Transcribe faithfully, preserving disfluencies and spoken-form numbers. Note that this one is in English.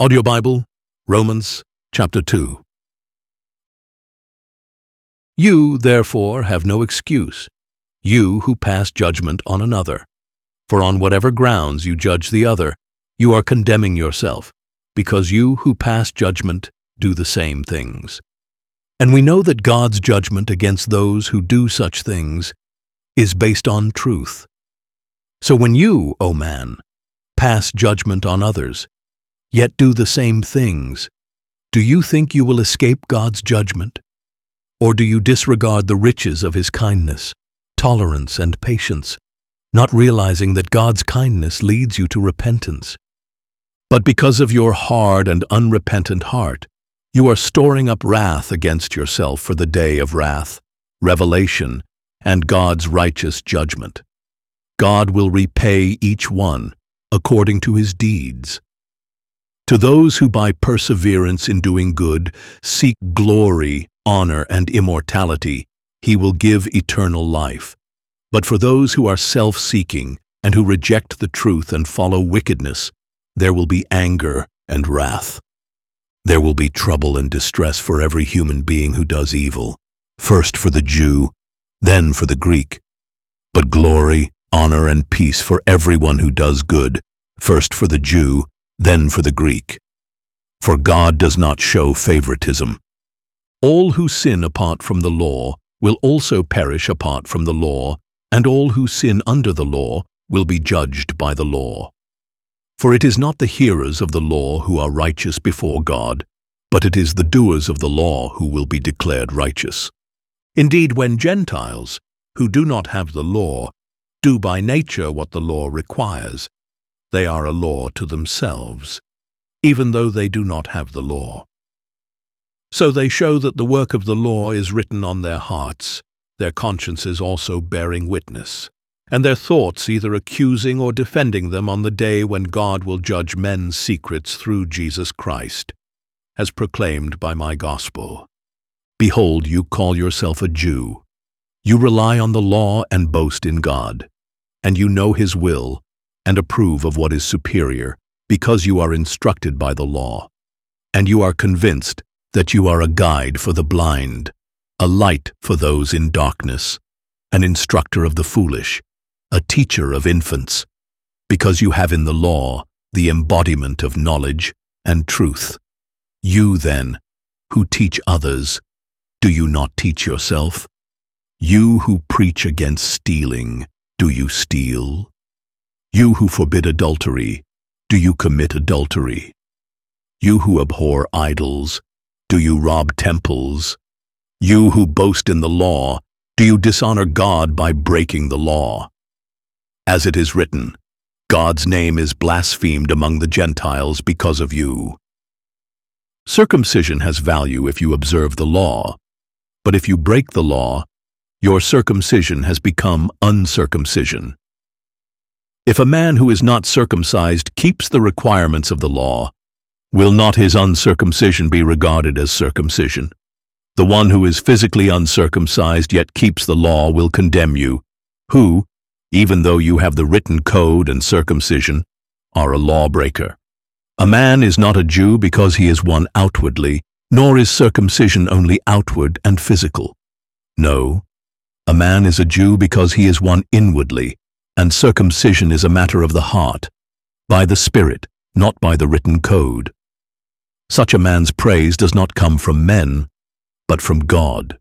Audio Bible, Romans chapter two. You, therefore, have no excuse, you who pass judgment on another. For on whatever grounds you judge the other, you are condemning yourself, because you who pass judgment do the same things. And we know that God's judgment against those who do such things is based on truth. So when you, O man, pass judgment on others, yet do the same things, do you think you will escape God's judgment? Or do you disregard the riches of His kindness, tolerance, and patience, not realizing that God's kindness leads you to repentance? But because of your hard and unrepentant heart, you are storing up wrath against yourself for the day of wrath, revelation, and God's righteous judgment. God will repay each one according to his deeds. To those who by perseverance in doing good seek glory, honor, and immortality, He will give eternal life. But for those who are self-seeking and who reject the truth and follow wickedness, there will be anger and wrath. There will be trouble and distress for every human being who does evil, first for the Jew, then for the Greek. But glory, honor, and peace for everyone who does good, first for the Jew, then for the Greek. For God does not show favoritism. All who sin apart from the law will also perish apart from the law, and all who sin under the law will be judged by the law. For it is not the hearers of the law who are righteous before God, but it is the doers of the law who will be declared righteous. Indeed, when Gentiles, who do not have the law, do by nature what the law requires, they are a law to themselves, even though they do not have the law. So they show that the work of the law is written on their hearts, their consciences also bearing witness, and their thoughts either accusing or defending them on the day when God will judge men's secrets through Jesus Christ, as proclaimed by my gospel. Behold, you call yourself a Jew. You rely on the law and boast in God, and you know His will, and approve of what is superior, because you are instructed by the law, and you are convinced that you are a guide for the blind, a light for those in darkness, an instructor of the foolish, a teacher of infants, because you have in the law the embodiment of knowledge and truth. You, then, who teach others, do you not teach yourself? You who preach against stealing, do you steal? You who forbid adultery, do you commit adultery? You who abhor idols, do you rob temples? You who boast in the law, do you dishonor God by breaking the law? As it is written, God's name is blasphemed among the Gentiles because of you. Circumcision has value if you observe the law, but if you break the law, your circumcision has become uncircumcision. If a man who is not circumcised keeps the requirements of the law, will not his uncircumcision be regarded as circumcision? The one who is physically uncircumcised yet keeps the law will condemn you, who, even though you have the written code and circumcision, are a lawbreaker. A man is not a Jew because he is one outwardly, nor is circumcision only outward and physical. No, a man is a Jew because he is one inwardly, and circumcision is a matter of the heart, by the Spirit, not by the written code. Such a man's praise does not come from men, but from God.